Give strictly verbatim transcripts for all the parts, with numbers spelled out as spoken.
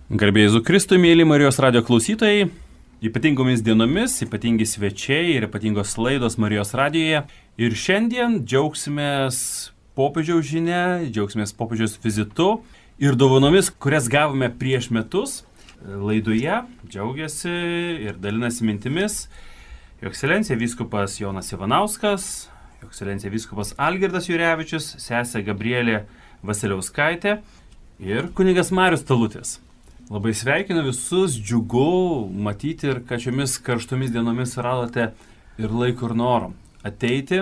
Garbė Jėzų Kristui, mėly Marijos radijo klausytojai, ypatingomis dienomis, ypatingi svečiai ir ypatingos laidos Marijos radijoje. Ir šiandien džiaugsimės popiežiaus žinia, džiaugsimės popiežiaus vizitu ir dovanomis, kurias gavome prieš metus. Laidoje džiaugiasi ir dalinasi mintimis Jo ekscelencija vyskupas Jonas Ivanauskas, Jo ekscelencija vyskupas Algirdas Jurevičius, sesė Gabrielė Vasiliauskaitė ir kunigas Marius Talutis. Labai sveikinu visus, džiugu matyti ir kad šiomis karštomis dienomis radote ir laiko ir noro ateiti,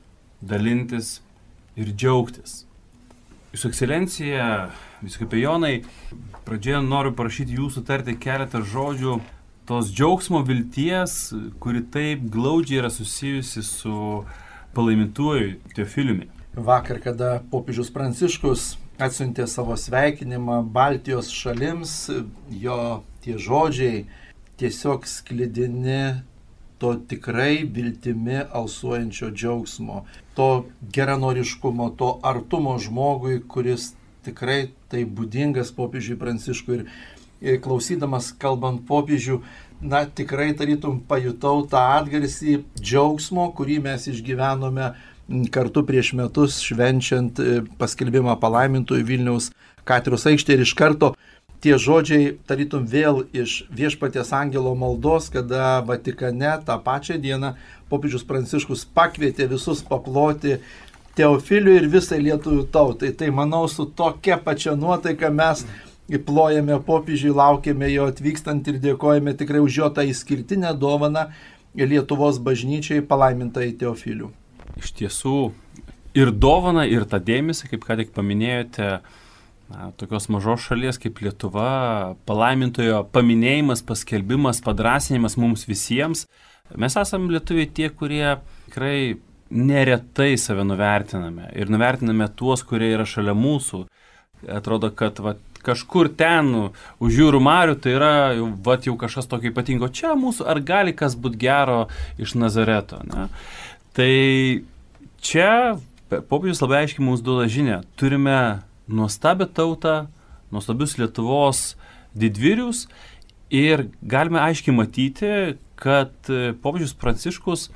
dalintis ir džiaugtis. Jūsų ekscelencija, vyskupe Jonai, pradžioje noriu prašyti jūsų tarti keletą žodžių tos džiaugsmo vilties, kuri taip glaudžiai yra susijusi su palaimintuoju Teofiliumi. Vakar, kada popiežius Pranciškus atsiuntė savo sveikinimą Baltijos šalims, jo tie žodžiai tiesiog sklidini to tikrai viltimi alsuojančio džiaugsmo, to geranoriškumo, to artumo žmogui, kuris tikrai tai būdingas popiežiui Pranciškui. Ir klausydamas kalbant popiežių, na tikrai tarytum pajutau tą atgarsį džiaugsmo, kurį mes išgyvenome kartu prieš metus švenčiant paskelbimą palaimintųjų Vilniaus katedros aikštėje. Ir iš karto tie žodžiai tarytum vėl iš Viešpaties angelo maldos, kada Vatikane tą pačią dieną popiežius Pranciškus pakvietė visus paploti Teofiliui ir visai lietuvių tautai. Tai manau, su tokia pačia nuotaika mes plojame popiežiui, laukiame jo atvykstant ir dėkojame tikrai už jo tą išskirtinę dovaną Lietuvos bažnyčiai palaimintai Teofilių. Iš tiesų ir dovana, ir tą dėmesį, kaip ką tik paminėjote, na, tokios mažos šalies kaip Lietuva, palaimintojo paminėjimas, paskelbimas, padrasinimas mums visiems. Mes esame lietuviai tie, kurie tikrai neretai save nuvertiname ir nuvertiname tuos, kurie yra šalia mūsų. Atrodo, kad va, kažkur ten už jūrų marių tai yra va, jau kažkas tokio ypatingo. Čia mūsų, ar gali kas būti gero iš Nazareto? Ne? Tai čia popiežius labai aiškiai mums duoda žinią. Turime nuostabią tautą, nuostabius Lietuvos didvyrius ir galime aiškiai matyti, kad popiežius Pranciškus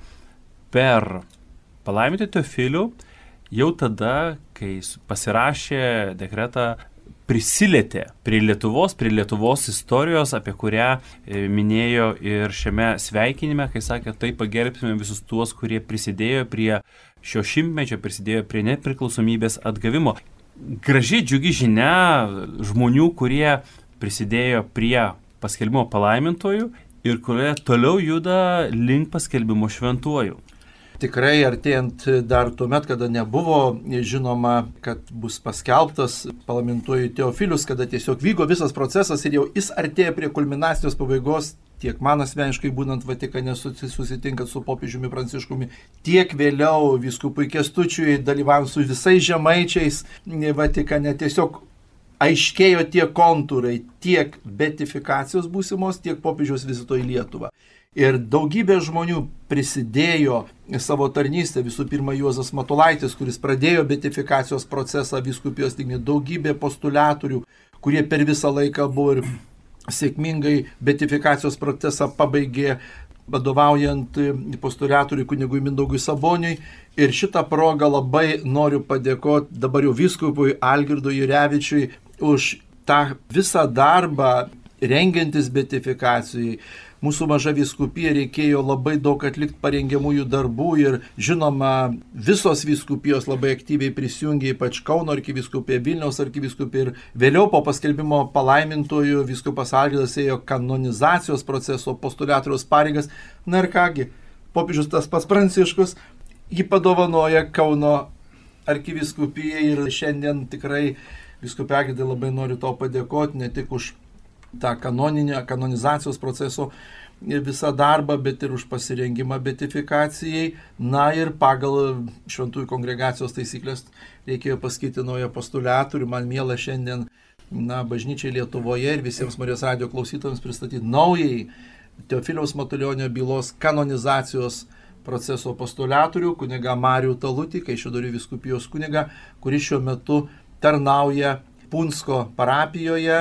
per palaimintą Teofilių jau tada, kai pasirašė dekretą, prisilietė prie Lietuvos, prie Lietuvos istorijos, apie kurią minėjo ir šiame sveikinime, kai sakė, tai pagerbsime visus tuos, kurie prisidėjo prie šio šimtmečio, prisidėjo prie nepriklausomybės atgavimo. Graži, džiugi žinia žmonių, kurie prisidėjo prie paskelbimo palaimintojų ir kurie toliau juda link paskelbimo šventuojų. Tikrai artėjant dar tuomet, kada nebuvo žinoma, kad bus paskelbtas palaimintuoju Teofilius, kada tiesiog vyko visas procesas ir jau jis artėja prie kulminacijos pabaigos, tiek man asmeniškai būnant Vatikane susitinkant su popiežiumi Pranciškumi, tiek vėliau vyskupui Kęstučiui dalyvaujant su visais žemaičiais Vatikane, tiesiog aiškėjo tie kontūrai tiek beatifikacijos būsimos, tiek popiežiaus vizito į Lietuvą. Ir daugybė žmonių prisidėjo savo tarnystę, visų pirma Juozas Matulaitis, kuris pradėjo beatifikacijos procesą vyskupijos lygmeny, daugybė postuliatorių, kurie per visą laiką buvo ir sėkmingai beatifikacijos procesą pabaigė, vadovaujant postuliatoriui kunigui Mindaugui Saboniui. Ir šitą progą labai noriu padėkoti dabar jau vyskupui Algirdui Jurevičiui už tą visą darbą rengiantis beatifikacijai. Mūsų maža vyskupija reikėjo labai daug atlikti parengiamųjų darbų ir žinoma visos vyskupijos labai aktyviai prisijungė, ypač Kauno arkivyskupija, Vilniaus arkivyskupija ir vėliau po paskelbimo palaimintojų vyskupas Algirdas ėjo kanonizacijos proceso postuliatoriaus pareigas. Na ir kągi, popiežius tas pats Pranciškus jį padovanoja Kauno arkivyskupijai ir šiandien tikrai vyskupė Algirdai labai noriu tau padėkoti ne tik už tą kanoninę, kanonizacijos proceso visą darbą, bet ir už pasirengimą beatifikacijai. Na ir pagal šventųjų kongregacijos taisyklės reikėjo paskirti naują postuliatorių. Man miela šiandien na, bažnyčiai Lietuvoje ir visiems Marijos radijo klausytojams pristatyti naujai Teofiliaus Matulionio bylos kanonizacijos proceso postuliatorių, kunigą Marių Talutį, Kaišiadorių vyskupijos kunigą, kuris šiuo metu tarnauja Punsko parapijoje,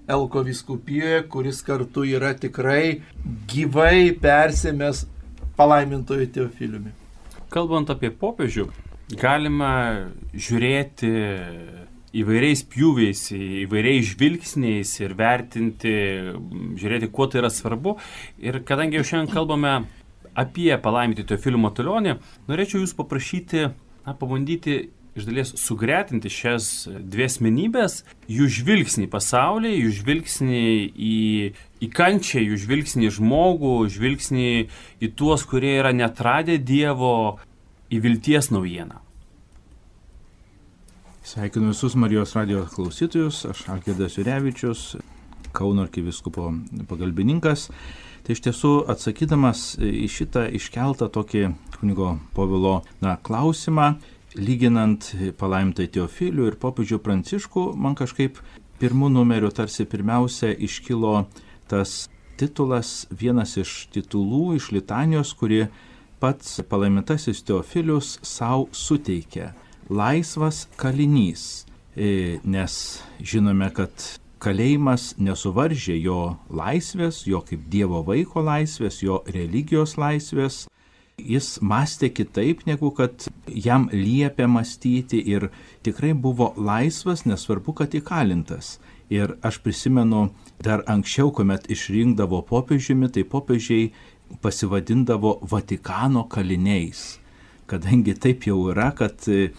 Elko vyskupijoje, kuris kartu yra tikrai gyvai persėmęs palaimintojo Teofiliumi. Kalbant apie popiežių, galima žiūrėti įvairiais pjūviais, įvairiais žvilgsniais ir vertinti, žiūrėti, kuo tai yra svarbu. Ir kadangi jau šiandien kalbame apie palaimintąjį Teofilių Matulionį, norėčiau jūs paprašyti, na, pabandyti iš dalies sugretinti šias dvi asmenybės, jų žvilgsnį pasaulį, jų žvilgsnį į, į kančią, jų žvilgsnį į žmogų, žvilgsnį į tuos, kurie yra neatradę Dievo, į vilties naujieną. Sveikinu visus Marijos radijos klausytojus, aš Algirdas Jurevičius, Kauno arkivyskupo pagalbininkas. Tai iš tiesų atsakydamas į šitą iškeltą tokį kunigo Povilo na, klausimą, lyginant palaimintąjį Teofilių ir popiežių Pranciškų, man kažkaip pirmų numerių tarsi pirmiausia iškilo tas titulas, vienas iš titulų iš litanijos, kuri pats palaimintasis Teofilius savo suteikė. Laisvas kalinys, nes žinome, kad kalėjimas nesuvaržė jo laisvės, jo kaip Dievo vaiko laisvės, jo religijos laisvės. Jis mąstė kitaip, negu kad jam liepė mąstyti ir tikrai buvo laisvas, nesvarbu, kad įkalintas. Ir aš prisimenu dar anksčiau, kuomet išrinkdavo popiežiumi, tai popiežiai pasivadindavo Vatikano kaliniais. Kadangi taip jau yra, kad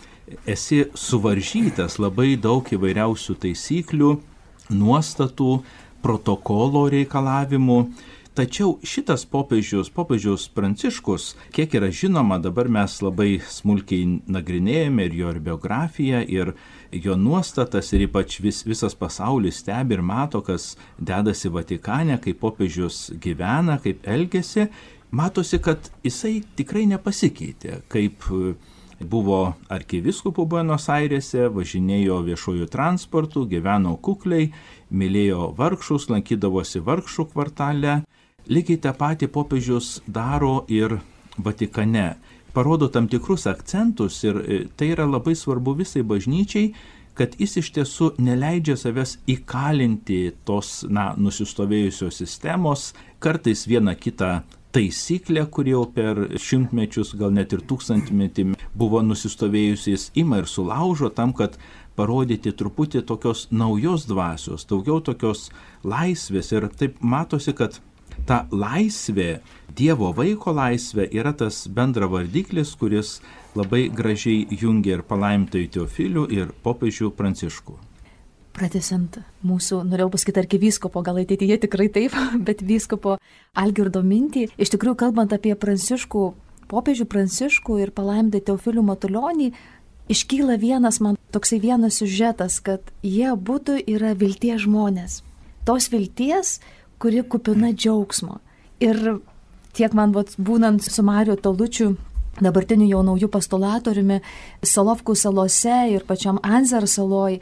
esi suvaržytas labai daug įvairiausių taisyklių, nuostatų, protokolo reikalavimų. Tačiau šitas popiežius, popiežius Pranciškus, kiek yra žinoma, dabar mes labai smulkiai nagrinėjame ir jo ir biografiją, ir jo nuostatas, ir ypač vis, visas pasaulis stebi ir mato, kas dedasi Vatikane, kaip popiežius gyvena, kaip elgesi. Matosi, kad jisai tikrai nepasikeitė, kaip buvo arkivyskupų Buenos Airėse, važinėjo viešojų transportų, gyveno kukliai, mylėjo vargšus, lankydavosi vargšų kvartale. Lygiai tą patį popiežius daro ir Vatikane. Parodo tam tikrus akcentus ir tai yra labai svarbu visai bažnyčiai, kad jis iš tiesų neleidžia savęs įkalinti tos na, nusistovėjusios sistemos, kartais vieną kitą taisyklę, kuri jau per šimtmečius, gal net ir tūkstantmetį buvo nusistovėjusiais, ima ir sulaužo tam, kad parodyti truputį tokios naujos dvasios, daugiau tokios laisvės. Ir taip matosi, kad ta laisvė, Dievo vaiko laisvė yra tas bendra vardiklis, kuris labai gražiai jungia ir palaimintąjį Teofilių ir popiežių Pranciškų. Pratęsiant mūsų, norėjau pasakyti arkivyskupo, gal ateityje tikrai taip, bet vyskupo Algirdo mintį, iš tikrųjų kalbant apie Pranciškų, popiežių Pranciškų ir palaimintąjį Teofilių Matulionį, iškyla vienas man toksai vienas siužetas, kad jie abudu yra vilties žmonės. Tos vilties, kuri kupina džiaugsmo. Ir tiek man vat, būnant su Mariu Talučiu, dabartiniu jau naujų postulatoriumi, Solovkų salose ir pačiam Anzer saloj,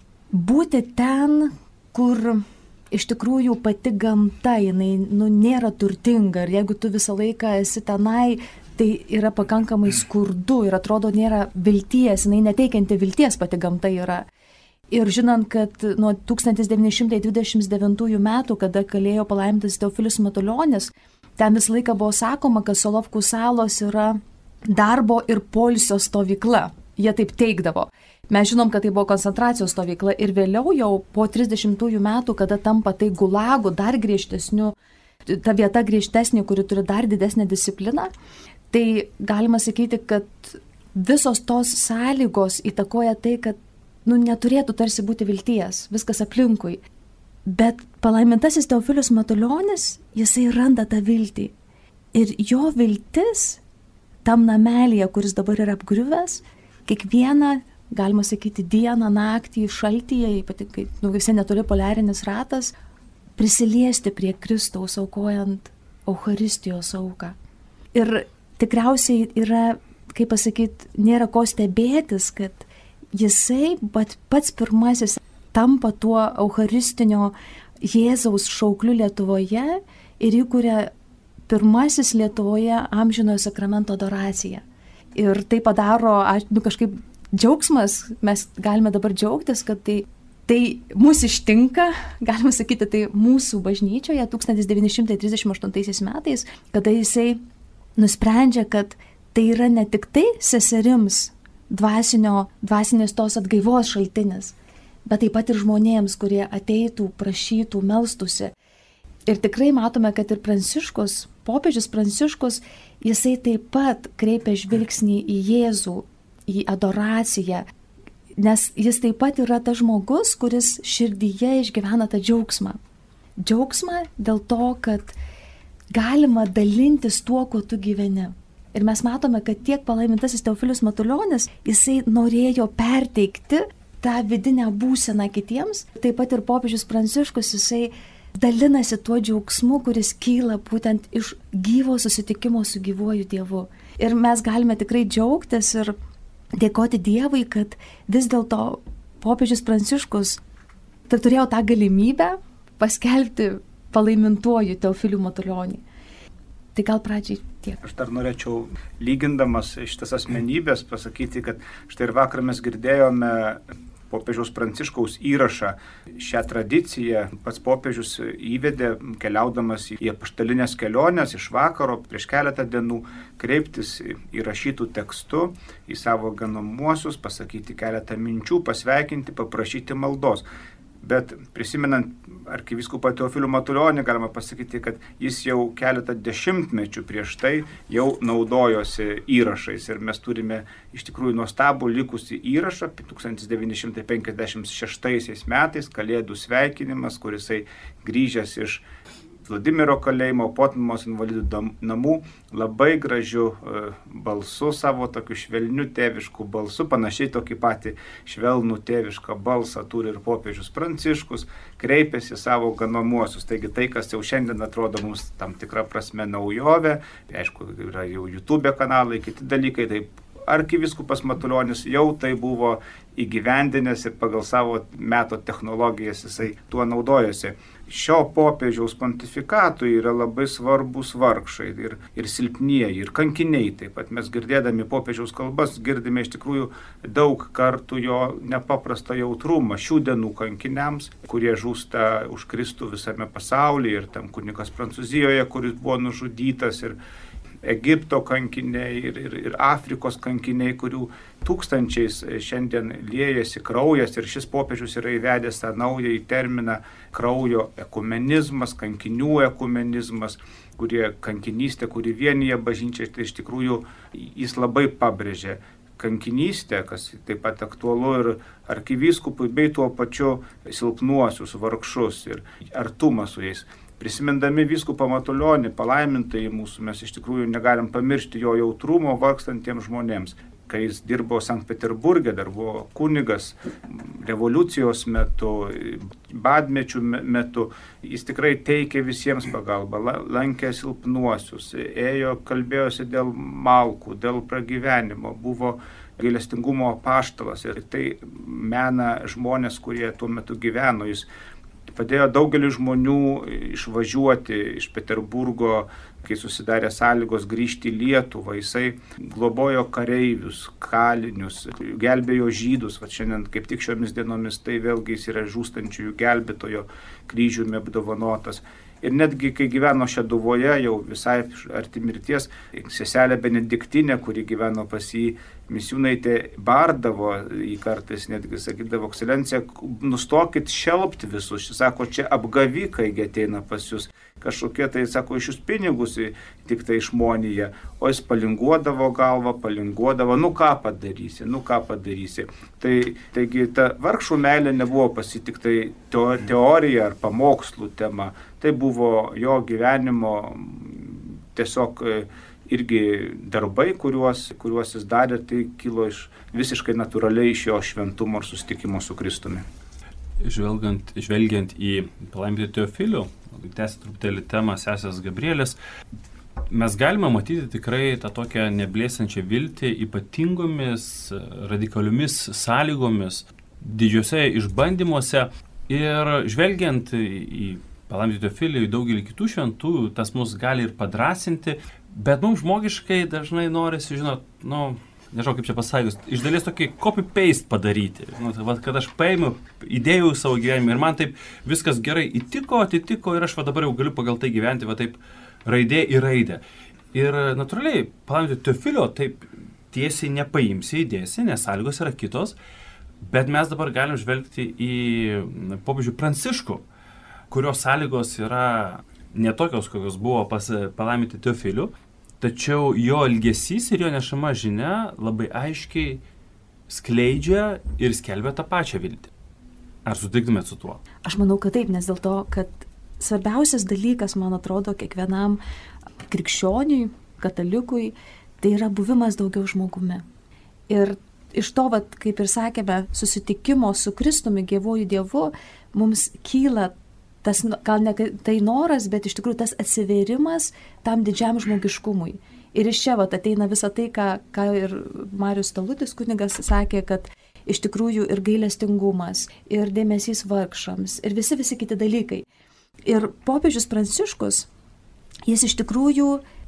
būti ten, kur iš tikrųjų pati gamta, jinai nu, nėra turtinga. Ir jeigu tu visą laiką esi tenai, tai yra pakankamai skurdu ir atrodo nėra vilties, jinai neteikianti vilties pati gamta yra. Ir žinant, kad nuo tūkstantis devyni šimtai dvidešimt devintųjų metų, kada kalėjo palaimintas Teofilius Matulionis, ten visą laiką buvo sakoma, kad Solovkų salos yra darbo ir poilsio stovykla. Jie taip teigdavo. Mes žinom, kad tai buvo koncentracijos stovykla ir vėliau jau po trisdešimtųjų metų, kada tampa tai gulagu dar griežtesniu, ta vieta griežtesnė, kuri turi dar didesnę discipliną, tai galima sakyti, kad visos tos sąlygos įtakoja tai, kad nu, neturėtų tarsi būti vilties, viskas aplinkui. Bet palaimintasis Teofilius Matulionis, jisai randa tą viltį. Ir jo viltis tam namelėje, kuris dabar yra apgriuvęs, kiekvieną, galima sakyti, dieną, naktį, šaltyje, ypatingai, nu, visi netoli poliarinis ratas, prisiliesti prie Kristaus, aukojant Eucharistijos auką. Ir tikriausiai yra, kaip pasakyti, nėra ko stebėtis, kad jisai pats pirmasis tampa tuo eucharistinio Jėzaus šaukliu Lietuvoje ir įkuria pirmasis Lietuvoje amžinojo sakramento adoraciją. Ir tai padaro, nu, kažkaip džiaugsmas, mes galime dabar džiaugtis, kad tai Tai mūsų ištinka, galima sakyti, tai mūsų bažnyčioje tūkstantis devyni šimtai trisdešimt aštuntaisiais metais, kada jisai nusprendžia, kad tai yra ne tik tai seserims dvasinio, dvasinės tos atgaivos šaltinis, bet taip pat ir žmonėms, kurie ateitų, prašytų, melstusi. Ir tikrai matome, kad ir Pranciškus, popiežius Pranciškus, jisai taip pat kreipia žvilgsnį į Jėzų, į adoraciją, nes jis taip pat yra tas žmogus, kuris širdyje išgyvena tą džiaugsmą. Džiaugsmą dėl to, kad galima dalintis tuo, kuo tu gyveni. Ir mes matome, kad tiek palaimintasis Teofilius Matulionis, jisai norėjo perteikti tą vidinę būseną kitiems. Taip pat ir popiežius Pranciškus, jisai dalinasi tuo džiaugsmu, kuris kyla būtent iš gyvo susitikimo su gyvuoju Dievu. Ir mes galime tikrai džiaugtis ir dėkoti Dievui, kad vis dėlto popiežius Pranciškus tai turėjo tą galimybę paskelbti palaimintuoju Teofiliu Matulionį. Tai gal pradžiai tiek. Aš dar norėčiau, lygindamas šitas asmenybės, pasakyti, kad štai ir vakar mes girdėjome popiežiaus Pranciškaus įrašą. Šią tradiciją pats popiežius įvedė, keliaudamas į apaštalinės keliones iš vakaro prieš keletą dienų, kreiptis įrašytų tekstu į savo ganomuosius, pasakyti keletą minčių, pasveikinti, paprašyti maldos. Bet prisimenant arkivyskupą Teofilių Matulionį, galima pasakyti, kad jis jau keletą dešimtmečių prieš tai jau naudojosi įrašais. Ir mes turime iš tikrųjų nuostabų likusį įrašą tūkstantis devyni šimtai penkiasdešimt šeštaisiais metais, Kalėdų sveikinimas, kurisai grįžęs iš Vladimiro kalėjimo, Potmos invalidų namų, labai gražiu balsu, savo tokiu švelniu tėvišku balsu, panašiai tokį patį švelnų tėvišką balsą turi ir popiežius Pranciškus, kreipiasi savo ganomuosius. Taigi tai, kas jau šiandien atrodo mums tam tikrą prasme naujovė, aišku, yra jau YouTube kanalai, kiti dalykai, tai arkivyskupas Matulionis jau tai buvo įgyvendinęs ir pagal savo meto technologijas jisai tuo naudojosi. Šio popiežiaus pontifikatui yra labai svarbus vargšai ir, ir silpnieji, ir kankiniai. Taip pat mes girdėdami popiežiaus kalbas girdime iš tikrųjų daug kartų jo nepaprastą jautrumą šių dienų kankiniams, kurie žūsta už Kristų visame pasaulyje, ir tam kunigas Prancūzijoje, kuris buvo nužudytas, ir Egipto kankiniai, ir, ir, ir Afrikos kankiniai, kurių tūkstančiais šiandien liejasi kraujas, ir šis popiežius yra įvedęs tą naująjį terminą kraujo ekumenizmas, kankinių ekumenizmas, kurie kankinystė, kuri vienyje bažnyčią, tai iš tikrųjų jis labai pabrėžė kankinystę, kas taip pat aktualu ir arkivyskupui, bei tuo pačiu silpnuosius, vargšus ir artumą su jais. Prisimindami vyskupą Matulionį, palaimintąjį mūsų, mes iš tikrųjų negalim pamiršti jo jautrumo vargstantiems žmonėms. Kai jis dirbo Sankt Peterburge, dar buvo kunigas revoliucijos metu, badmečių metu, jis tikrai teikė visiems pagalbą, lankė silpnuosius, ėjo, kalbėjosi dėl malkų, dėl pragyvenimo, buvo gailestingumo apaštalas, ir tai mena žmonės, kurie tuo metu gyveno. Jis padėjo daugelį žmonių išvažiuoti iš Peterburgo, kai susidarė sąlygos grįžti į Lietuvą. Jisai globojo kareivius, kalinius, gelbėjo žydus. Va šiandien kaip tik šiomis dienomis tai vėlgi jis yra žūstančiųjų gelbėtojo kryžiumi apdovanotas. Ir netgi kai gyveno Šeduvoje, jau visai arti mirties, seselė Benediktinė, kuri gyveno pas jį, misiūnaitė bardavo į kartais, netgi sakydavo, ekscelencija, nustokit šelpti visus. Jis sako, čia apgavikai ateina pas jūs. Kažkokie tai, sako, iš jūs pinigus tik tai išmonyje. O jis palinguodavo galvą, palinguodavo, nu ką padarysi, nu ką padarysi. Tai, taigi ta vargšų meilė nebuvo pasitik tai teorija ar pamokslų tema. Tai buvo jo gyvenimo tiesiog irgi darbai, kuriuos, kuriuos jis darė, tai kilo iš, visiškai natūraliai iš jo šventumo ir susitikimo su Kristumi. Žvelgiant, žvelgiant į palaimintąjį Teofilių, tęsti truputėlį temą sesės Gabrielės, mes galime matyti tikrai tą tokią neblėsančią viltį ypatingomis, radikaliomis sąlygomis, didžiuose išbandymuose, ir žvelgiant į palaimintąjį Teofilį, į daugelį kitų šventųjų, tas mus gali ir padrąsinti, bet mums žmogiškai dažnai norisi, žinot, nu, nežinau kaip čia pasakius, iš dalies tokį copy-paste padaryti. Nu, tai, va, kad aš paėmiau, įdėjau savo gyvenimą ir man taip viskas gerai įtiko, atitiko ir aš va, dabar jau galiu pagal tai gyventi, va taip raidė į raidę. Ir natūraliai, palaimintojo Teofilio taip tiesiai nepaimsi, įdėsi, nes sąlygos yra kitos, bet mes dabar galim žvelgti į popiežių Pranciškų, kurios sąlygos yra netokios, kokios buvo pas palaimintojo Teofilių. Tačiau jo elgesys ir jo nešama žinia labai aiškiai skleidžia ir skelbia tą pačią viltį. Ar sutiktumėt su tuo? Aš manau, kad taip, nes dėl to, kad svarbiausias dalykas, man atrodo, kiekvienam krikščioniui, katalikui, tai yra buvimas daugiau žmogumi. Ir iš to, vat, kaip ir sakėme, susitikimo su Kristumi, gyvuoju Dievu, mums kyla tas, gal ne tai noras, bet iš tikrųjų tas atsivėrimas tam didžiam žmogiškumui. Ir iš čia vat, ateina visa tai, ką, ką ir Marius Talutis kunigas sakė, kad iš tikrųjų ir gailestingumas, ir dėmesys vargšams, ir visi visi kiti dalykai. Ir popiežius Pranciškus, jis iš tikrųjų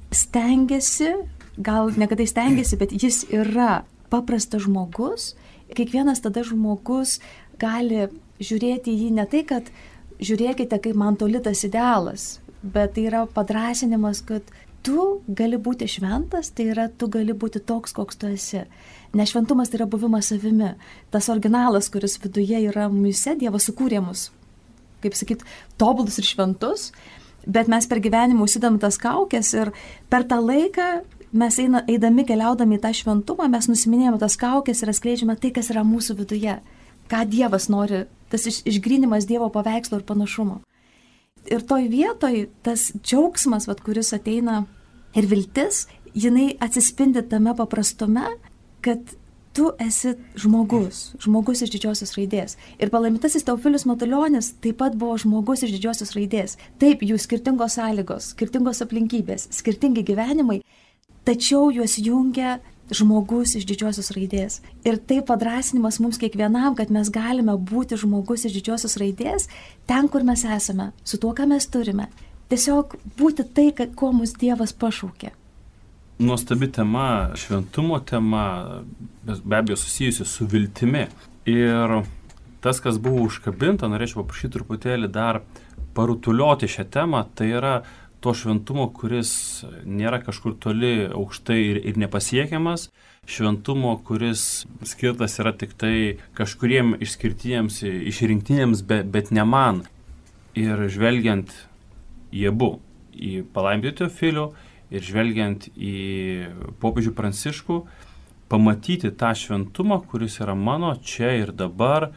stengiasi, gal ne kad tai stengiasi, bet jis yra paprastas žmogus. Kiekvienas tada žmogus gali žiūrėti jį ne tai, kad žiūrėkite, kaip man toli tas idealas, bet tai yra padrąsinimas, kad tu gali būti šventas, tai yra tu gali būti toks, koks tu esi. Nes šventumas tai yra buvimas savimi. Tas originalas, kuris viduje yra mumise, Dievas sukūrė mus, kaip sakyt, tobulus ir šventus, bet mes per gyvenimą užsidam tas kaukės ir per tą laiką mes eina, eidami, keliaudami į tą šventumą, mes nusiminėjame tas kaukės ir atskleidžiame tai, kas yra mūsų viduje. Ką Dievas nori, tas iš, išgrinimas Dievo paveikslo ir panašumo. Ir toj vietoj tas džiaugsmas, vat, kuris ateina ir viltis, jinai atsispindi tame paprastume, kad tu esi žmogus, žmogus iš didžiosios raidės. Ir palaimintasis Teofilius Matulionis taip pat buvo žmogus iš didžiosios raidės. Taip, jų skirtingos sąlygos, skirtingos aplinkybės, skirtingi gyvenimai, tačiau juos jungia žmogus iš didžiosios raidės. Ir tai padrasinimas mums kiekvienam, kad mes galime būti žmogus iš didžiosios raidės ten, kur mes esame, su tuo, ką mes turime. Tiesiog būti tai, kad, ko mus Dievas pašaukė. Nuostabi tema, šventumo tema, be abejo susijusi su viltimi. Ir tas, kas buvo užkabinta, norėčiau paprašyti truputėlį dar parutulioti šią temą, tai yra to šventumo, kuris nėra kažkur toli aukštai ir, ir nepasiekiamas, šventumo, kuris skirtas yra tik tai kažkuriem išskirtiems, išrinktiniams, be, bet ne man. Ir žvelgiant į abu, į palaimintąjį Teofilių ir žvelgiant į popiežių Pranciškų, pamatyti tą šventumą, kuris yra mano čia ir dabar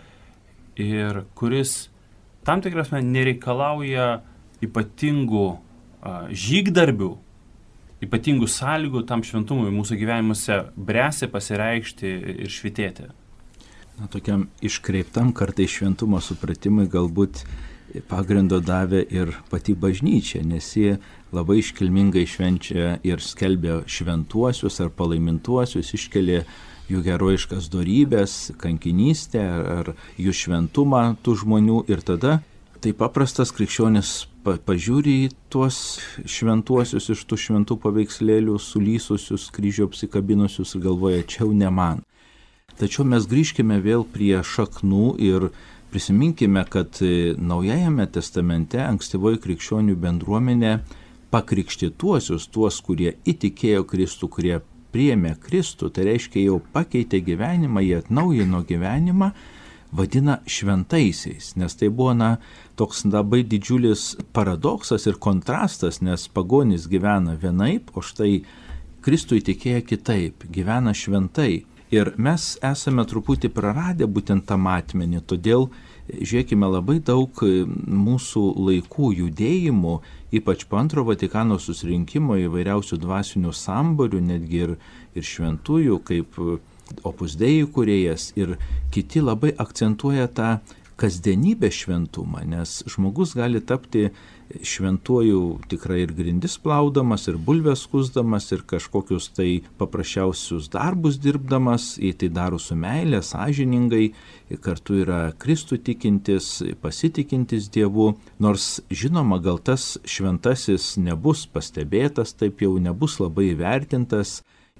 ir kuris tam tikras man nereikalauja ypatingų žygdarbių, ypatingų sąlygų tam šventumui mūsų gyvenimuose bręsti, pasireikšti ir švitėti. Na, tokiam iškreiptam kartais šventumo supratimui galbūt pagrindo davė ir pati bažnyčia, nes ji labai iškilmingai švenčia ir skelbia šventuosius ar palaimintuosius, iškelia jų herojiškas dorybės, kankinystę ar jų šventumą tų žmonių ir tada tai paprastas krikščionis pažiūri į tuos šventuosius iš tų šventų paveikslėlių, sulysusius, kryžių apsikabinusius ir galvoja, čia jau ne man. Tačiau mes grįžkime vėl prie šaknų ir prisiminkime, kad Naujajame testamente ankstyvoji krikščionių bendruomenė pakrikštytuosius, tuos, kurie įtikėjo Kristų, kurie priėmė Kristų, tai reiškia jau pakeitė gyvenimą, jie atnaujino gyvenimą, vadina šventaisiais, nes tai buvo na, toks labai didžiulis paradoksas ir kontrastas, nes pagonys gyvena vienaip, o štai Kristų įtikėję kitaip, gyvena šventai. Ir mes esame truputį praradę būtent tą matmenį, todėl žiūrėkime labai daug mūsų laikų judėjimų, ypač po antro Vatikano susirinkimo įvairiausių dvasinių samborių, netgi ir, ir šventųjų, kaip Opus Dei kūrėjas ir kiti labai akcentuoja tą kasdienybės šventumą, nes žmogus gali tapti šventuoju tikrai ir grindis plaudamas, ir bulves skusdamas, ir kažkokius tai paprasčiausius darbus dirbdamas, jei tai daro su meilė, sąžiningai, kartu yra Kristų tikintis, pasitikintis Dievu, nors žinoma, gal tas šventasis nebus pastebėtas, taip jau nebus labai įvertintas,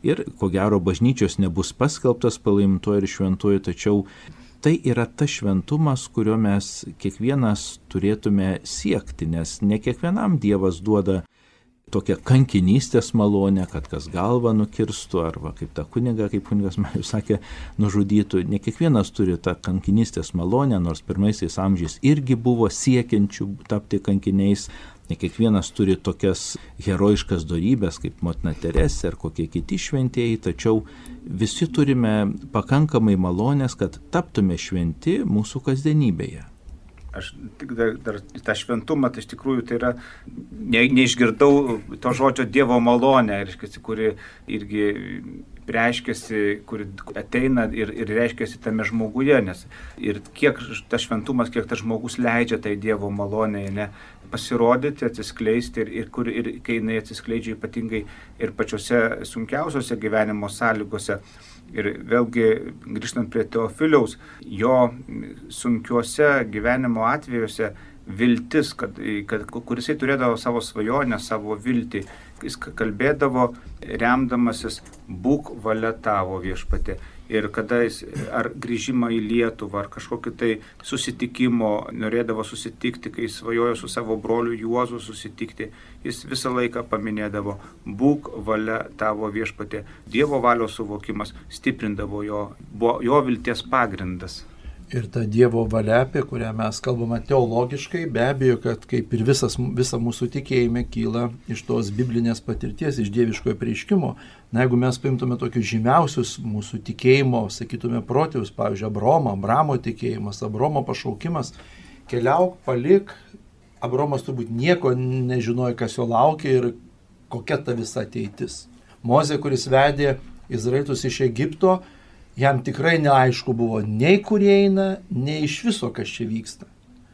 Ir ko gero bažnyčios nebus paskelbtas palaimintuoju ir šventuoju, tačiau tai yra tas šventumas, kurio mes kiekvienas turėtume siekti, nes ne kiekvienam Dievas duoda tokią kankinystės malonę, kad kas galvą nukirstų, arba kaip tą kunigą, kaip kunigas Marius sakė, nužudytų. Ne kiekvienas turi tą kankinystės malonę, nors pirmaisiais amžiais irgi buvo siekiančių tapti kankiniais. Ne kiekvienas turi tokias herojiškas dorybės kaip motina Teresė ar kokie kiti šventieji, tačiau visi turime pakankamai malonės, kad taptume šventi mūsų kasdienybėje. Aš tik dar, dar tą šventumą, tai iš tikrųjų tai yra, ne, neišgirdau to žodžio Dievo malonė, kuri irgi reiškiasi, kuri ateina ir, ir reiškiasi tame žmoguje, nes ir kiek tas šventumas, kiek tas žmogus leidžia tai Dievo malonėje, ne, pasirodyti, atsiskleisti ir, ir, kur, ir kai jinai atsiskleidžia ypatingai ir pačiose sunkiausiose gyvenimo sąlygose. Ir vėlgi, grįžtant prie Teofiliaus, jo sunkiuose gyvenimo atvejuose viltis, kad, kad, kur jisai turėdavo savo svajonę, savo viltį, jis kalbėdavo remdamasis būk valia tavo viešpatie. Ir kada jis ar grįžimą į Lietuvą, ar kažkokį tai susitikimo, norėdavo susitikti, kai jis svajojo su savo broliu Juozu susitikti, jis visą laiką paminėdavo būk valia tavo viešpatie. Dievo valios suvokimas stiprindavo jo, buvo jo vilties pagrindas. Ir ta Dievo valia, apie kurią mes kalbame teologiškai, be abejo, kad kaip ir visas, visa mūsų tikėjime kyla iš tos biblinės patirties, iš dieviškojo apreiškimo. Na, jeigu mes paimtume tokius žymiausius mūsų tikėjimo, sakytume, protėvius, pavyzdžiui, Abraomo, Abramo tikėjimas, Abraomo pašaukimas, keliauk, palik, Abraomas turbūt nieko nežinojo, kas jo laukia ir kokia ta visa ateitis. Mozė, kuris vedė Izraelitus iš Egipto, jam tikrai neaišku buvo nei kur eina, nei iš viso, kas čia vyksta.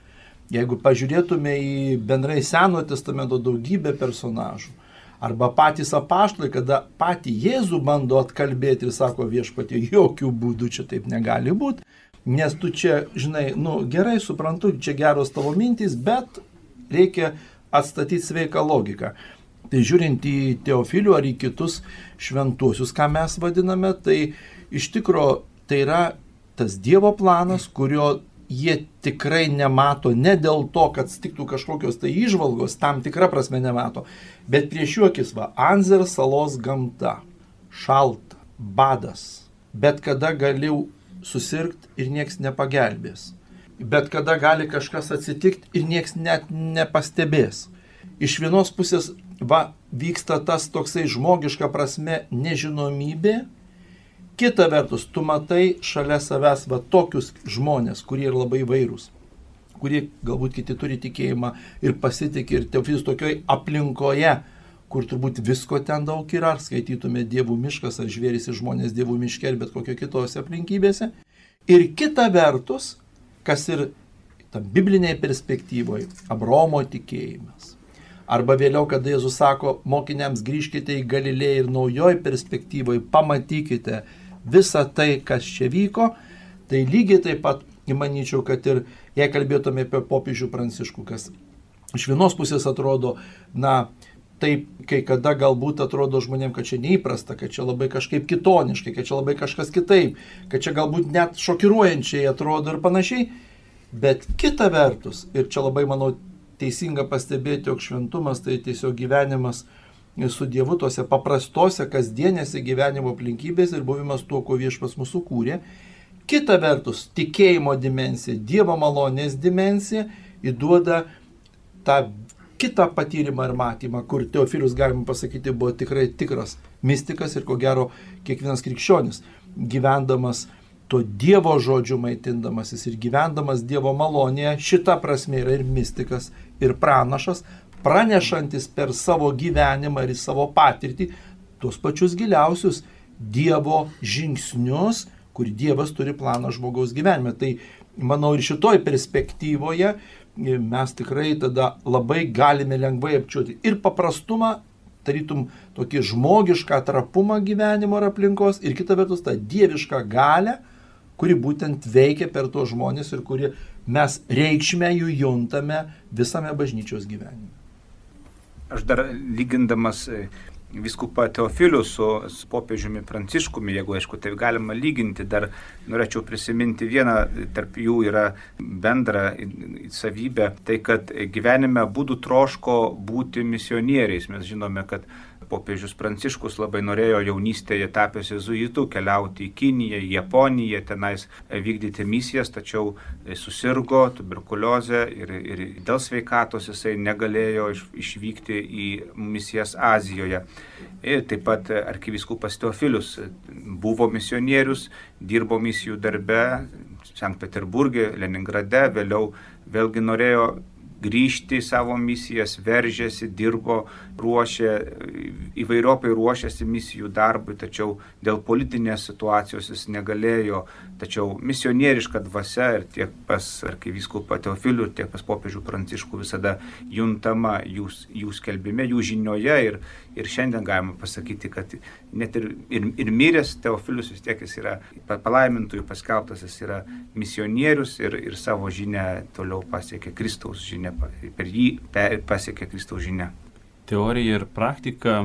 Jeigu pažiūrėtume į bendrai Senojo testamento daugybę personažų, arba patys apaštalai, kada patį Jėzų bando atkalbėti ir sako viešpatie, jokių būdų čia taip negali būti, nes tu čia, žinai, nu gerai, suprantu, čia geros tavo mintys, bet reikia atstatyti sveiką logiką. Tai žiūrint į Teofilių ar į kitus šventuosius, ką mes vadiname, tai iš tikro tai yra tas Dievo planas, kurio jie tikrai nemato ne dėl to, kad stiktų kažkokios tai įžvalgos, tam tikra prasme nemato, bet prieš jų akis va, Anzer salos gamta, šalta, badas, bet kada galiu susirgti ir nieks nepagelbės, bet kada gali kažkas atsitikti ir nieks net nepastebės. Iš vienos pusės va, vyksta tas toksai žmogiška prasme nežinomybė. Kita vertus, tu matai šalia savęs va tokius žmonės, kurie yra labai vairūs, kurie galbūt kiti turi tikėjimą ir pasitikė ir Teofilis tokioj aplinkoje, kur turbūt visko ten daug yra, ar skaitytume Dievų miškas, ar žvėrys ir žmonės Dievų miške, ar bet kokio kitose aplinkybėse. Ir kita vertus, kas ir tam bibliniai perspektyvoje, Abraomo tikėjimas. Arba vėliau, kada Jėzus sako, mokiniams grįžkite į Galilėją ir naujoj perspektyvoje pamatykite visą tai, kas čia vyko, tai lygiai taip pat, manyčiau, kad ir jei kalbėtume apie popiežių Pranciškų, kas iš vienos pusės atrodo, na, taip, kai kada galbūt atrodo žmonėm, kad čia neįprasta, kad čia labai kažkaip kitoniškai, kad čia labai kažkas kitaip, kad čia galbūt net šokiruojančiai atrodo ir panašiai, bet kita vertus, ir čia labai, manau, teisinga pastebėti, jog šventumas tai tiesiog gyvenimas su Dievu tose paprastose, kasdienėse gyvenimo aplinkybėse ir buvimas tuo, ko viešpas mūsų kūrė. Kita vertus, tikėjimo dimensija, Dievo malonės dimensija įduoda tą kitą patyrimą ir matymą, kur Teofilius, galima pasakyti, buvo tikrai tikras mistikas ir ko gero kiekvienas krikščionis, gyvendamas to Dievo žodžiu maitindamasis ir gyvendamas Dievo malonėje, šita prasme yra ir mistikas, ir pranašas, pranešantis per savo gyvenimą ir savo patirtį tuos pačius giliausius Dievo žingsnius, kur Dievas turi planą žmogaus gyvenime. Tai, manau, ir šitoj perspektyvoje mes tikrai tada labai galime lengvai apčiuoti ir paprastumą, tarytum tokį žmogišką trapumą gyvenimo ir aplinkos, ir kita vertus tą dievišką galią, kuri būtent veikia per tuos žmonės ir kuri mes reikšmę jų juntame visame bažnyčios gyvenime. Aš dar lygindamas vyskupą Teofilių su, su popiežiumi Pranciškumi, jeigu aišku tai galima lyginti, dar norėčiau prisiminti vieną, tarp jų yra bendra savybė, tai kad gyvenime būdų troško būti misionieriais. Mes žinome, kad popiežius Pranciškus labai norėjo jaunystėje tapęs jėzuitu keliauti į Kiniją, į Japoniją, tenais vykdyti misijas, tačiau susirgo tuberkuliozę ir, ir dėl sveikatos jisai negalėjo iš, išvykti į misijas Azijoje. Ir taip pat arkivyskupas Teofilius buvo misionierius, dirbo misijų darbe Sankt Peterburge, Leningrade, vėliau vėlgi norėjo grįžti į savo misijas, veržėsi, dirbo, ruošė, įvairiopai ruošėsi misijų darbui, tačiau dėl politinės situacijos jis negalėjo. Tačiau misionieriška dvasia ir tiek pas arkivyskupą Teofilių, tiek pas popiežių Pranciškų visada juntama jų, jų skelbime, jų žinioje. Ir, ir šiandien galima pasakyti, kad net ir, ir, ir miręs Teofilius vis tiek jis yra palaimintųjų paskelbtas, jis yra misionierius ir, ir savo žinią toliau pasiekė Kristaus žinią. Per jį pasiekė Kristaus žinia. Teorija ir praktika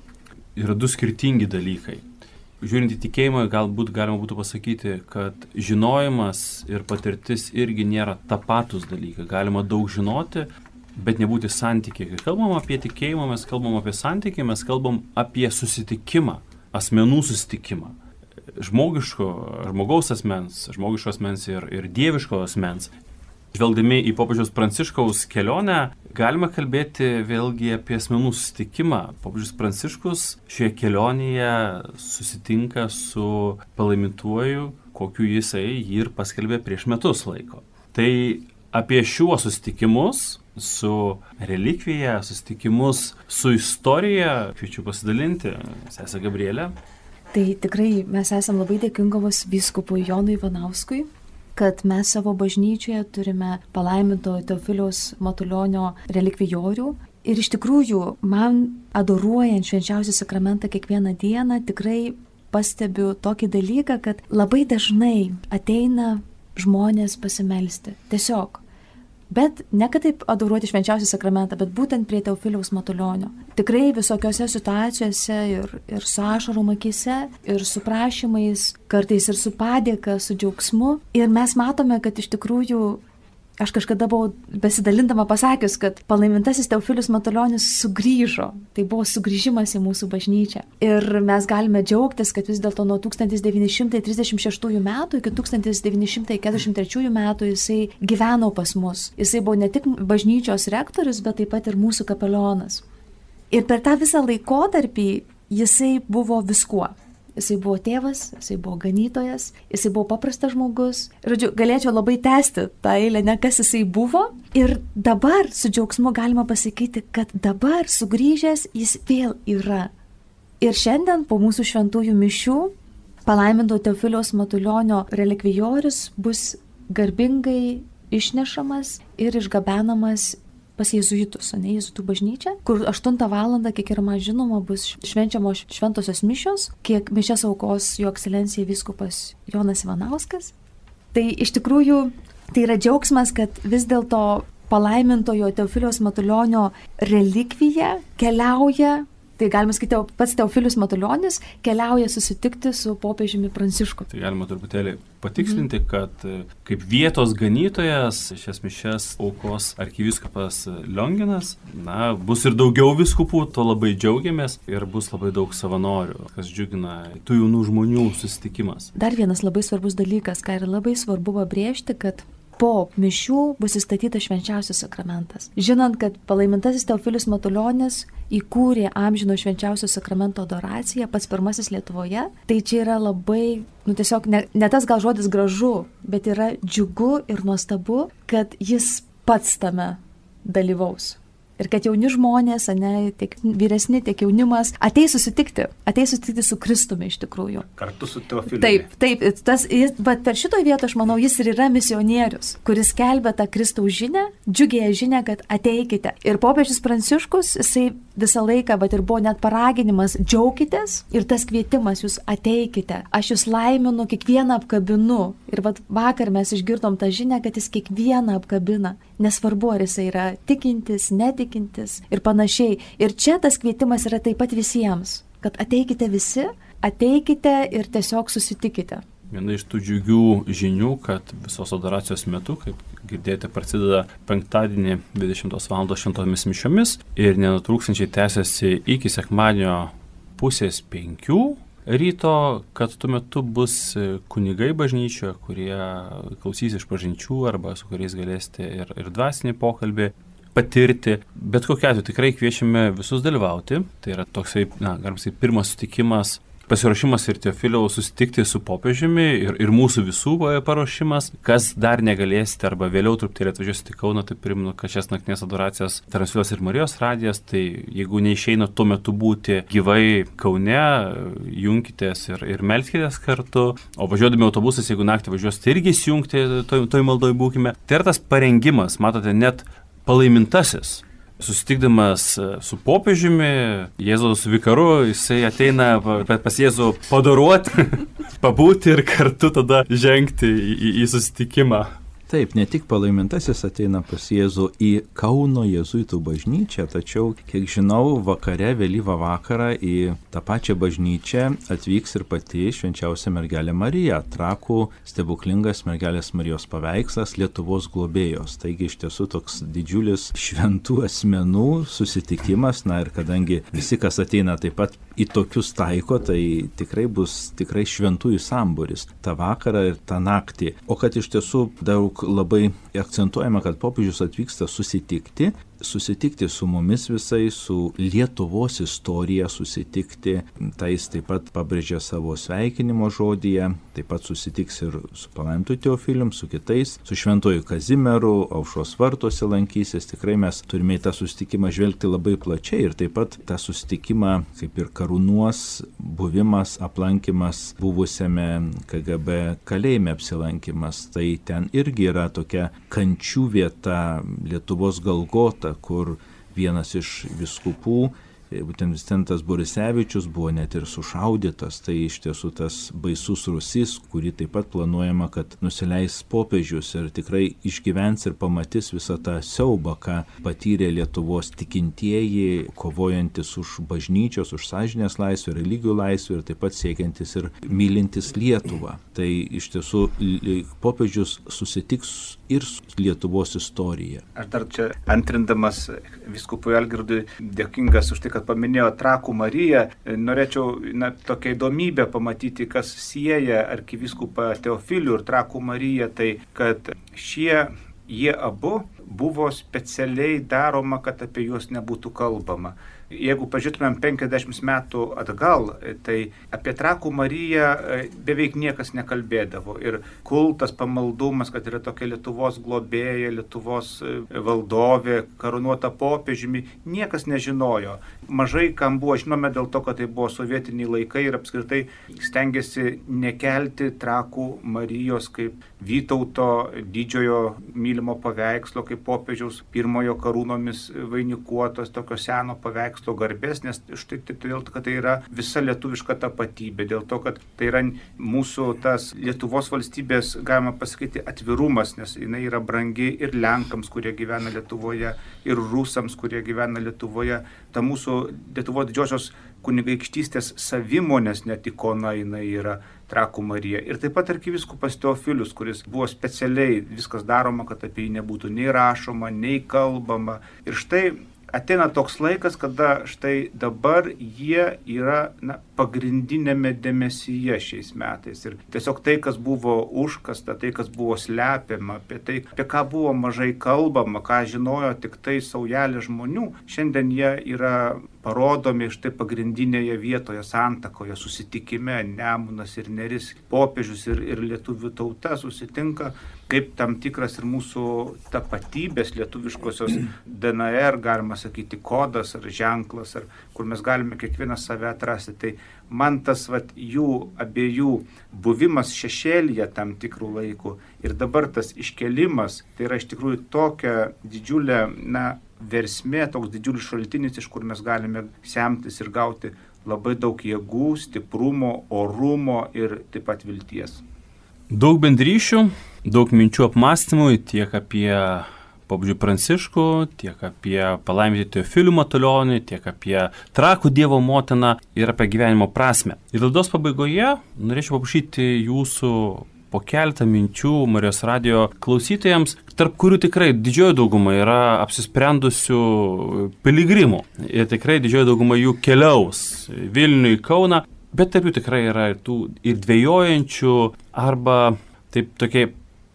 yra du skirtingi dalykai. Žiūrint į tikėjimą, galbūt galima būtų pasakyti, kad žinojimas ir patirtis irgi nėra tapatus dalykai. Galima daug žinoti, bet nebūti santykiai. Kai kalbam apie tikėjimą, mes kalbam apie santykį, mes kalbam apie susitikimą, asmenų susitikimą. Žmogiško, žmogaus asmens, žmogiško asmens ir, ir dieviško asmens. Žvelgdami į popiežiaus Pranciškaus kelionę, galima kalbėti vėlgi apie asmenų susitikimą. Popiežius Pranciškus šioje kelionėje susitinka su palaimintuoju, kokiu jisai jį ir paskelbė prieš metus laiko. Tai apie šiuos susitikimus su relikvija, susitikimus su istorija, kviečiu pasidalinti, sesė Gabrielė. Tai tikrai mes esame labai dėkingos vyskupui Jonui Ivanauskui, kad mes savo bažnyčioje turime palaiminto Teofiliaus Matulionio relikvijorių. Ir iš tikrųjų, man adoruojant švenčiausią sakramentą kiekvieną dieną, tikrai pastebiu tokį dalyką, kad labai dažnai ateina žmonės pasimelsti. Tiesiog. Bet ne kad taip adoruoti švenčiausią sakramentą, bet būtent prie Teofiliaus Matulionio. Tikrai visokiose situacijose ir, ir su ašarom akyse, ir su prašymais, kartais ir su padėka, su džiaugsmu. Ir mes matome, kad iš tikrųjų, aš kažkada buvau besidalindama pasakius, kad palaimintasis Teofilius Matulionis sugrįžo. Tai buvo sugrįžimas į mūsų bažnyčią. Ir mes galime džiaugtis, kad vis dėlto nuo tūkstantis devyni šimtai trisdešimt šeštųjų metų iki tūkstantis devyni šimtai keturiasdešimt trečiųjų metų jisai gyveno pas mus. Jisai buvo ne tik bažnyčios rektorius, bet taip pat ir mūsų kapelionas. Ir per tą visą laikotarpį jisai buvo viskuo. Jisai buvo tėvas, jisai buvo ganytojas, jisai buvo paprastas žmogus. Žodžiu, galėčiau labai tęsti tą eilę, ne kas jisai buvo. Ir dabar su džiaugsmu galima pasakyti, kad dabar sugrįžęs jis vėl yra. Ir šiandien po mūsų šventųjų mišių palaiminto Teofiliaus Matulionio relikvijorius bus garbingai išnešamas ir išgabenamas pas jėzuitus, ne jėzuitų bažnyčią, kur aštuntą valandą, kiek ir man žinoma, bus švenčiamos šventosios mišios, kiek mišias aukos jo ekscelencija vyskupas Jonas Ivanauskas. Tai iš tikrųjų tai yra džiaugsmas, kad vis dėlto palaimintojo Teofiliaus Matulionio relikvija keliauja, tai galima sakyti, pats Teofilius Matulionis keliauja susitikti su popiežiumi Prancišku. Tai galima truputėlį patikslinti, mm. kad kaip vietos ganytojas šias mišias aukos arkivyskupas Lionginas, na, bus ir daugiau vyskupų, to labai džiaugiamės ir bus labai daug savanorių, kas džiugina tų jaunų žmonių susitikimas. Dar vienas labai svarbus dalykas, ką yra labai svarbu pabrėžti, kad po mišių bus įstatytas švenčiausias sakramentas. Žinant, kad palaimintasis Teofilius Matulionis įkūrė amžino švenčiausio sakramento adoraciją, pats pirmasis Lietuvoje, tai čia yra labai, nu tiesiog ne, ne tas gal žodis gražu, bet yra džiugu ir nuostabu, kad jis pats tame dalyvaus. Ir kad jauni žmonės, ne, tiek vyresni, tiek jaunimas, ateis susitikti, ateis susitikti su Kristumi iš tikrųjų. Kartu su Teofiliumi. Taip, taip, tas, jis, bet per šitoje vietoje, aš manau, jis ir yra misionierius, kuris skelbia tą Kristaus žinią, džiugėja žinią, kad ateikite. Ir popiežius Pranciškus, jisai visą laiką, bet ir buvo net paraginimas, džiaukitės ir tas kvietimas, jūs ateikite. Aš jūs laiminu, kiekvieną apkabinu. Ir vat vakar mes išgirdom tą žinią, kad jis kiekvieną apkabina. Nesvarbu, ar jisai yra tikintis, netikintis, sveikintis ir panašiai. Ir čia tas kvietimas yra taip pat visiems, kad ateikite visi, ateikite ir tiesiog susitikite. Viena iš tų džiugių žinių, kad visos adoracijos metu, kaip girdėjote, prasideda penktadienį dvidešimtos valandos šventomis mišiomis ir nenutrūkstančiai tęsiasi iki sekmadienio pusės penkių ryto, kad tuo metu bus kunigai bažnyčioje, kurie klausys iš pažinčių arba su kuriais galėsite ir, ir dvasinį pokalbį patirti. Bet kokiu atveju tikrai kviečiame visus dalyvauti. Tai yra toksai, na, galim sakyti, pirmas sutikimas, pasiruošimas ir Teofiliaus susitikti su popiežiumi ir, ir mūsų visų paruošimas. Kas dar negalėsite arba vėliau truputėlį atvažiuosite į Kauną, tai primenu, kad šias naktinės adoracijas transliuos ir Marijos radijas, tai jeigu neišeina tuo metu būti gyvai Kaune, junkitės ir, ir melskitės kartu, o važiuodami autobusais, jeigu naktį važiuosite, irgi įsijungti, toj, toj maldoj būkime. Tai yra tas parengimas, matote, net palaimintasis. Susitikdamas su popiežiumi, Jėzaus vikaru, jisai ateina pas Jėzų padoruoti, pabūti ir kartu tada žengti į, į, į susitikimą. Taip, ne tik palaimintasis ateina pas Jėzų į Kauno jėzuitų bažnyčią, tačiau, kiek žinau, vakare, vėlyvą vakarą į tą pačią bažnyčią atvyks ir pati švenčiausia mergelė Marija, Trakų stebuklingas mergelės Marijos paveikslas, Lietuvos globėjos. Taigi iš tiesų toks didžiulis šventų asmenų susitikimas, na ir kadangi visi, kas ateina taip pat į tokius taiko, tai tikrai bus tikrai šventųjų sambūris tą vakarą ir tą naktį. O kad iš tiesų daug labai akcentuojama, kad popiežius atvyksta susitikti, susitikti su mumis visais, su Lietuvos istorija susitikti. Tai jis taip pat pabrėžė savo sveikinimo žodyje, taip pat susitiks ir su palaimintu Teofilium, su kitais, su šventuoju Kazimieru, Aušros vartuose lankysis. Tikrai mes turime į tą susitikimą žvelgti labai plačiai ir taip pat tą susitikimą kaip ir karūnuos buvimas, aplankimas buvusiame K G B kalėjime apsilankimas. Tai ten irgi yra tokia kančių vieta, Lietuvos Golgota, kur vienas iš vyskupų, būtent Vicentas Borisevičius, buvo net ir sušaudytas. Tai iš tiesų tas baisus Rusys, kurį taip pat planuojama, kad nusileis popiežius ir tikrai išgyvens ir pamatys visą tą siaubą, ką patyrė Lietuvos tikintieji, kovojantis už bažnyčios, už sąžinės laisvę, religijų laisvę ir taip pat siekiantis ir mylintis Lietuvą. Tai iš tiesų popiežius susitiks ir su Lietuvos istorija. Aš dar čia antrindamas vyskupui Algirdui dėkingas už tai, kad paminėjo Trakų Mariją, norėčiau na, tokią įdomybę pamatyti, kas sieja arkivyskupą Teofilių ir Trakų Mariją, tai kad šie, jie abu buvo specialiai daroma, kad apie juos nebūtų kalbama. Jeigu pažiūrėtumėm penkiasdešimt metų atgal, tai apie Trakų Mariją beveik niekas nekalbėdavo. Ir kultas, pamaldumas, kad yra tokia Lietuvos globėja, Lietuvos valdovė, karūnuota popiežiumi, niekas nežinojo. Mažai kam buvo žinome dėl to, kad tai buvo sovietiniai laikai ir apskritai stengiasi nekelti Trakų Marijos kaip Vytauto didžiojo mylimo paveikslo, kaip popiežiaus pirmojo karūnomis vainikuotos, tokio seno paveikslo garbės, nes štai todėl, kad tai yra visa lietuviška tapatybė, dėl to, kad tai yra mūsų tas Lietuvos valstybės, galima pasakyti, atvirumas, nes jinai yra brangi ir Lenkams, kurie gyvena Lietuvoje, ir Rusams, kurie gyvena Lietuvoje. Ta mūsų Lietuvos didžiosios kunigaikštystės savimonės net ikona jinai yra Trakų Marija. Ir taip pat arkivyskupas Teofilius, kuris buvo specialiai viskas daroma, kad apie jį nebūtų nei rašoma, nei kalbama. Ir štai ateina toks laikas, kada štai dabar jie yra na, pagrindinėme dėmesyje šiais metais. Ir tiesiog tai, kas buvo užkasta, tai, kas buvo slepiama, apie tai, apie ką buvo mažai kalbama, ką žinojo tik tai saujelė žmonių, šiandien jie yra parodomi štai pagrindinėje vietoje, santakoje, susitikime, Nemunas ir Neris, popiežius ir, ir lietuvių tauta susitinka kaip tam tikras ir mūsų tapatybės lietuviškosios D N R, galima sakyti, kodas ar ženklas, ar kur mes galime kiekvieną save atrasti. Tai man tas vat, jų abiejų buvimas šešėlyje tam tikrų laikų ir dabar tas iškelimas, tai yra iš tikrųjų tokia didžiulė na, versmė, toks didžiulis šaltinis, iš kur mes galime semtis ir gauti labai daug jėgų, stiprumo, orumo ir taip pat vilties. Daug bendryšių, daug minčių apmąstymų tiek apie popiežių Pranciškų, tiek apie palaimintį Teofilių Matulionį, tiek apie Trakų Dievo motiną ir apie gyvenimo prasmę. Ir laidos pabaigoje norėčiau paprašyti jūsų po keletą minčių Marijos radijo klausytojams, tarp kurių tikrai didžioji dauguma yra apsisprendusių piligrimų. Ir tikrai didžioji dauguma jų keliaus Vilnių į Kauną, bet tarp jų tikrai yra ir tų ir dvejojančių arba taip tokiai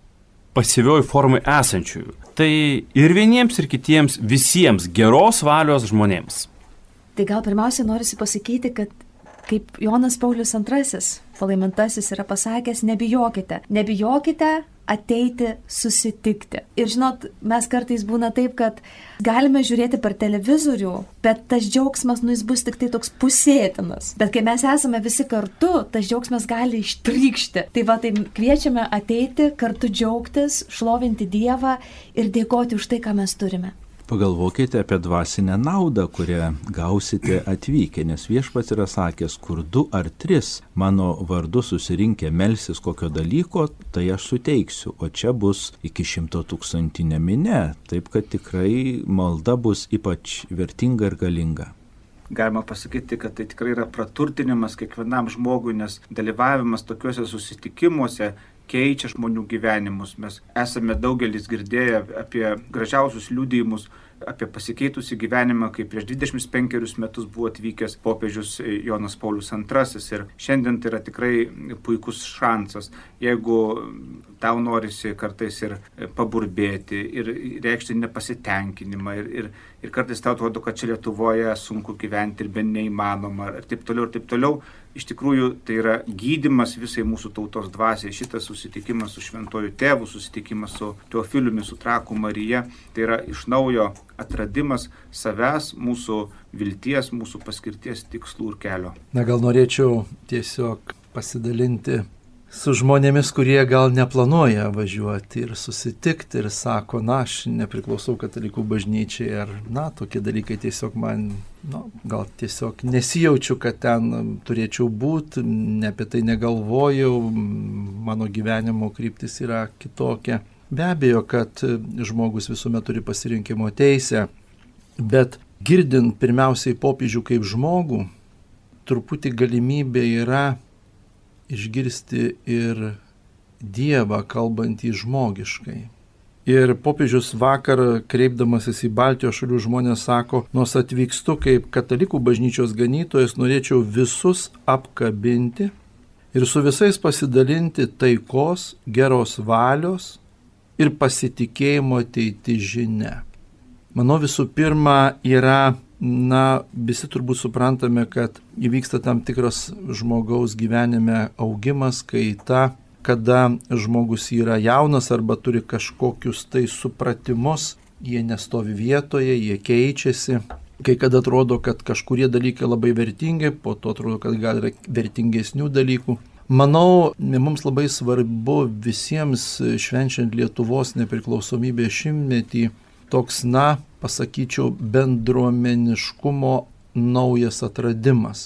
pasyvioj formai esančiųjų. Tai ir vieniems, ir kitiems, visiems geros valios žmonėms. Tai gal pirmiausia norisi pasakyti, kad kaip Jonas Paulius antrasis, palaimintasis, yra pasakęs, nebijokite, nebijokite ateiti susitikti. Ir žinot, mes kartais būna taip, kad galime žiūrėti per televizorių, bet tas džiaugsmas, nu, jis bus tik tai toks pusėtinas. Bet kai mes esame visi kartu, tas džiaugsmas gali ištrykšti. Tai va, tai kviečiame ateiti, kartu džiaugtis, šlovinti Dievą ir dėkoti už tai, ką mes turime. Pagalvokite apie dvasinę naudą, kurią gausite atvykę, nes viešpats yra sakęs, kur du ar tris mano vardu susirinkę melsis kokio dalyko, tai aš suteiksiu, o čia bus iki šimto tūkstantinė minia, taip kad tikrai malda bus ypač vertinga ir galinga. Galima pasakyti, kad tai tikrai yra praturtinimas kiekvienam žmogui, nes dalyvavimas tokiuose susitikimuose keičia žmonių gyvenimus. Mes esame daugelis girdėję apie gražiausius liudijimus, apie pasikeitusi gyvenimą, kai prieš dvidešimt penkerius metus buvo atvykęs popiežius Jonas Paulius antrasis. Ir šiandien tai yra tikrai puikus šansas, jeigu tau norisi kartais ir paburbėti, ir reikšti nepasitenkinimą, ir, ir, ir kartais tau atrodo, kad čia Lietuvoje sunku gyventi ir ben neįmanoma, ir taip toliau, ir taip toliau. Iš tikrųjų, tai yra gydymas visai mūsų tautos dvasiai. Šitas susitikimas su Šventuoju Tėvu, susitikimas su Teofiliumi, su Trakų Marija, tai yra iš naujo atradimas savęs, mūsų vilties, mūsų paskirties tikslų ir kelio. Na, gal norėčiau tiesiog pasidalinti su žmonėmis, kurie gal neplanuoja važiuoti ir susitikti ir sako, na, aš nepriklausau katalikų bažnyčiai, ar, na, tokie dalykai tiesiog man, na, gal tiesiog nesijaučiu, kad ten turėčiau būti, ne apie tai negalvojau, mano gyvenimo kryptis yra kitokia. Be abejo, kad žmogus visuomet turi pasirinkimo teisę, bet girdint pirmiausiai popiežių kaip žmogų, truputį galimybė yra išgirsti ir Dievą kalbantį žmogiškai. Ir popiežius vakar, kreipdamasis į Baltijos šalių žmonės, sako, nors atvykstu kaip katalikų bažnyčios ganytojas, norėčiau visus apkabinti ir su visais pasidalinti taikos, geros valios ir pasitikėjimo ateiti žinia. Manau, visų pirma yra, na, visi turbūt suprantame, kad įvyksta tam tikras žmogaus gyvenime augimas, kaita, kada žmogus yra jaunas arba turi kažkokius tai supratimus, jie nestovi vietoje, jie keičiasi. Kai kada atrodo, kad kažkurie dalykai labai vertingi, po to atrodo, kad gal yra vertingesnių dalykų. Manau, mums labai svarbu visiems švenčiant Lietuvos nepriklausomybės šimtmetį toks, na, pasakyčiau, bendruomeniškumo naujas atradimas,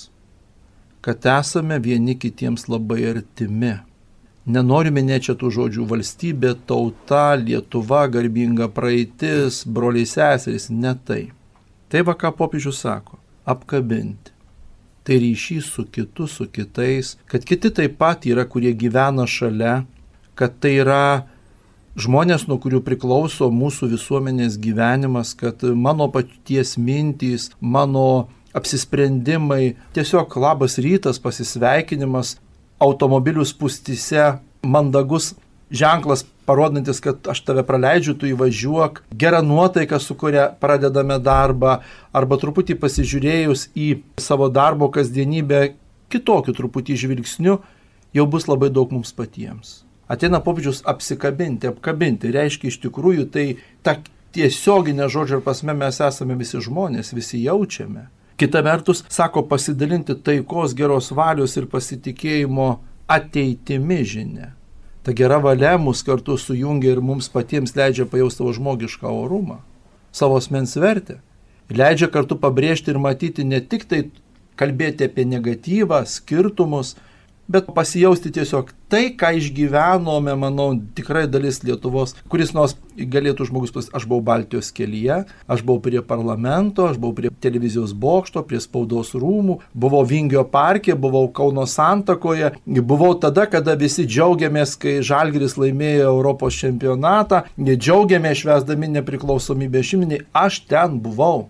kad esame vieni kitiems labai artimi. Nenorime ne čia tų žodžių valstybė, tauta, Lietuva, garbinga praeitis, broliai seserys, ne tai. Tai va, ką popiežius sako, apkabinti. Tai ryšys su kitu, su kitais, kad kiti taip pat yra, kurie gyvena šalia, kad tai yra žmonės, nuo kurių priklauso mūsų visuomenės gyvenimas, kad mano paties mintys, mano apsisprendimai, tiesiog labas rytas, pasisveikinimas, automobilių spūstyse, mandagus ženklas parodantis, kad aš tave praleidžiu, tu įvažiuok, gera nuotaika, su kuria pradedame darbą, arba truputį pasižiūrėjus į savo darbo kasdienybę kitokiu truputį žvilgsniu, jau bus labai daug mums patiems. Ateina popiežius apsikabinti, apkabinti, reiškia iš tikrųjų tai ta tiesioginė žodžio prasme mes esame visi žmonės, visi jaučiame. Kita vertus, sako, pasidalinti taikos, geros valios ir pasitikėjimo ateitimi žinia. Ta gera valia mus kartu sujungia ir mums patiems leidžia pajausti savo žmogišką orumą, savo asmens vertę. Leidžia kartu pabrėžti ir matyti ne tik tai kalbėti apie negatyvą, skirtumus, bet pasijausti tiesiog tai, ką išgyvenome, manau, tikrai dalis Lietuvos, kuris nors galėtų žmogus pasakyti, aš buvau Baltijos kelyje, aš buvau prie parlamento, aš buvau prie televizijos bokšto, prie spaudos rūmų, buvau Vingio parke, buvau Kauno Santakoje, buvau tada, kada visi džiaugiamės, kai Žalgiris laimėjo Europos čempionatą, džiaugiamės švęsdami nepriklausomybę šimtmetį, aš ten buvau.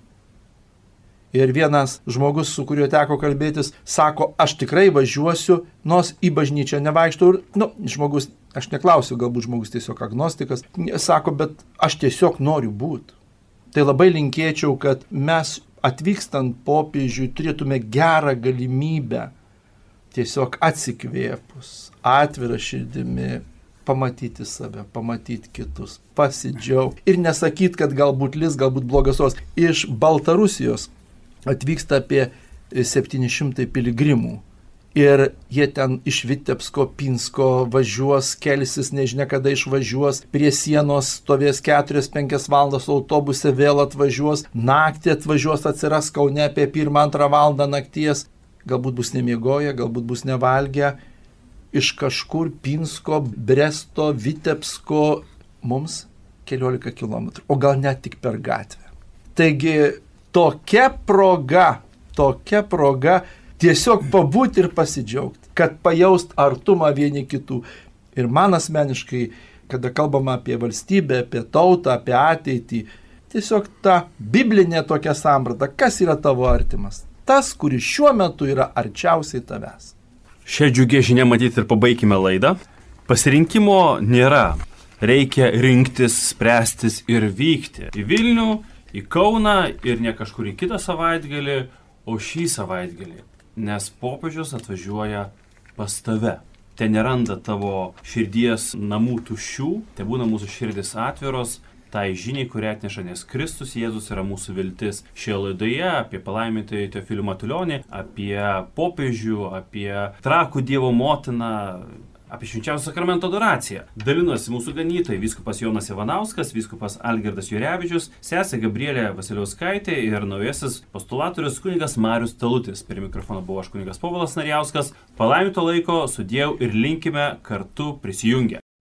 Ir vienas žmogus, su kuriuo teko kalbėtis, sako, aš tikrai važiuosiu, nors į bažnyčią nevaikštau. Ir, nu, žmogus, aš neklausiu, galbūt žmogus tiesiog agnostikas, sako, bet aš tiesiog noriu būti. Tai labai linkėčiau, kad mes atvykstant popiežiui turėtume gerą galimybę tiesiog atsikvėpus, atvira širdimi, pamatyti save, pamatyti kitus, pasidžiaugti. Ir nesakyti, kad galbūt lis, galbūt blogas os. Iš Baltarusijos atvyksta apie septyni šimtai piligrimų. Ir jie ten iš Vitebsko, Pinsko važiuos, kelsis, nežinia kada išvažiuos, prie sienos stovės keturias penkias valandas autobuse, vėl atvažiuos, naktį atvažiuos, atsiras Kaune apie pirmą antrą valandą nakties, galbūt bus nemiegoję, galbūt bus nevalgę, iš kažkur Pinsko, Bresto, Vitebsko, mums keliolika kilometrų, o gal net tik per gatvę. Taigi, tokia proga, tokia proga tiesiog pabūti ir pasidžiaugti, kad pajaust artumą vieni kitų. Ir man asmeniškai, kada kalbama apie valstybę, apie tautą, apie ateitį, tiesiog ta biblinė tokia samprata, kas yra tavo artimas? Tas, kuris šiuo metu yra arčiausiai tavęs. Šią džiugę žinią matyti ir pabaikime laidą. Pasirinkimo nėra. Reikia rinktis, spręstis ir vykti į Vilnių, į Kauną ir ne kažkur į kitą savaitgalį, o šį savaitgalį, nes popiežius atvažiuoja pas tave. Ten neranda tavo širdies namų tuščių, te būna mūsų širdis atviros, tai žiniai, kurią atneša, nes Kristus Jėzus yra mūsų viltis. Šioje laidoje apie palaimintąjį Teofilių Matulionį, apie popiežių, apie Trakų Dievo motiną, apie švenčiausio sakramento adoraciją dalinosi mūsų ganytojai vyskupas Jonas Ivanauskas, vyskupas Algirdas Jurevičius, sesė Gabrielė Vasiliauskaitė ir naujasis postulatorius kunigas Marius Talutis. Prie mikrofono buvo aš kunigas Povilas Narijauskas. Palaiminto laiko, sudiev ir linkime kartu prisijungę.